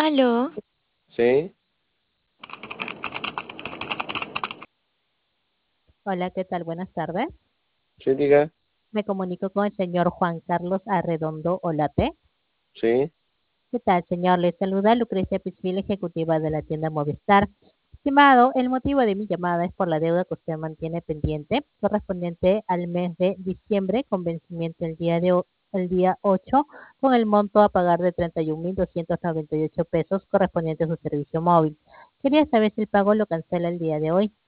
Aló, Sí, Hola, ¿qué tal? Buenas tardes. sí, diga, Me comunico con el señor Juan Carlos Arredondo Olate. sí. ¿Qué tal, señor? Le saluda Lucrecia Pichvil, ejecutiva de la tienda Movistar. Estimado, el motivo de mi llamada es por la deuda que usted mantiene pendiente, correspondiente al mes de diciembre, con vencimiento el día 8, con el monto a pagar de 31.298 pesos correspondiente a su servicio móvil. Quería saber si el pago lo cancela el día de hoy.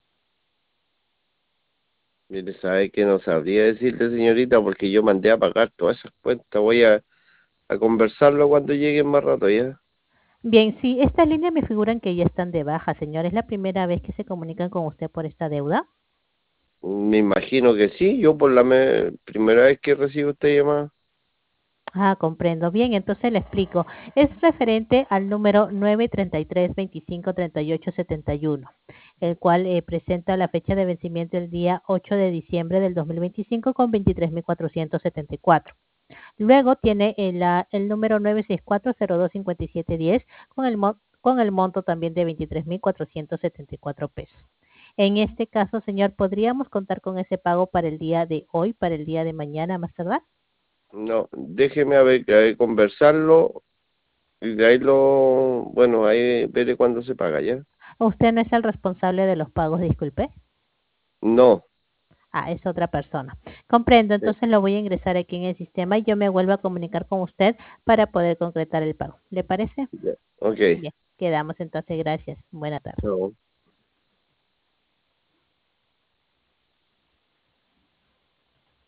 Mire, sabe que no sabría decirle, señorita, porque yo mandé a pagar todas esas cuentas. Voy a conversarlo cuando llegue más rato, ¿ya? Bien, sí, estas líneas me figuran que ya están de baja, señor. ¿Es la primera vez que se comunican con usted por esta deuda? Me imagino que sí. Yo por primera vez que recibo esta llamada. Ah, comprendo. Bien, entonces le explico. Es referente al número 933-2538-71, el cual presenta la fecha de vencimiento el día 8 de diciembre del 2025 con 23.474. Luego tiene el número 964025710 con el monto también de 23.474 pesos. En este caso, señor, ¿podríamos contar con ese pago para el día de hoy, para el día de mañana más tardar? No, déjeme a ver, conversarlo y de ahí bueno, ahí veré cuándo se paga, ¿ya? ¿Usted no es el responsable de los pagos, disculpe? No. Ah, es otra persona. Comprendo, Sí, entonces lo voy a ingresar aquí en el sistema y yo me vuelvo a comunicar con usted para poder concretar el pago. ¿Le parece? ya. Ok. Bien, quedamos entonces. Gracias. Buena tarde. Chao.